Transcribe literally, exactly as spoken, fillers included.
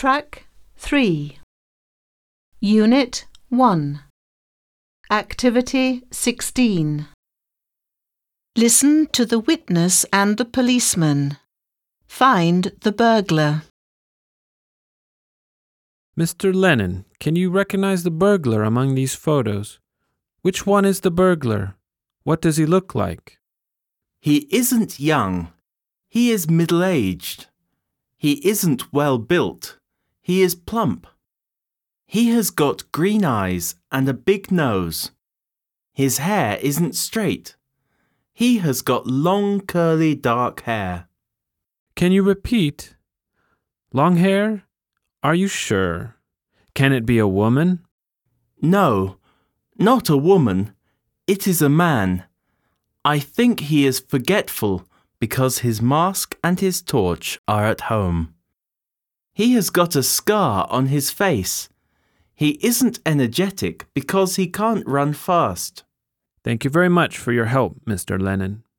Track three. Unit one. Activity sixteen. Listen to the witness and the policeman. Find the burglar. Mister Lennon, can you recognize the burglar among these photos? Which one is the burglar? What does he look like? He isn't young. He is middle-aged. He isn't well built. He is plump. He has got green eyes and a big nose. His hair isn't straight. He has got long curly dark hair. Can you repeat? Long hair? Are you sure? Can it be a woman? No, not a woman. It is a man. I think he is forgetful because his mask and his torch are at home. He has got a scar on his face. He isn't energetic because he can't run fast. Thank you very much for your help, Mister Lennon.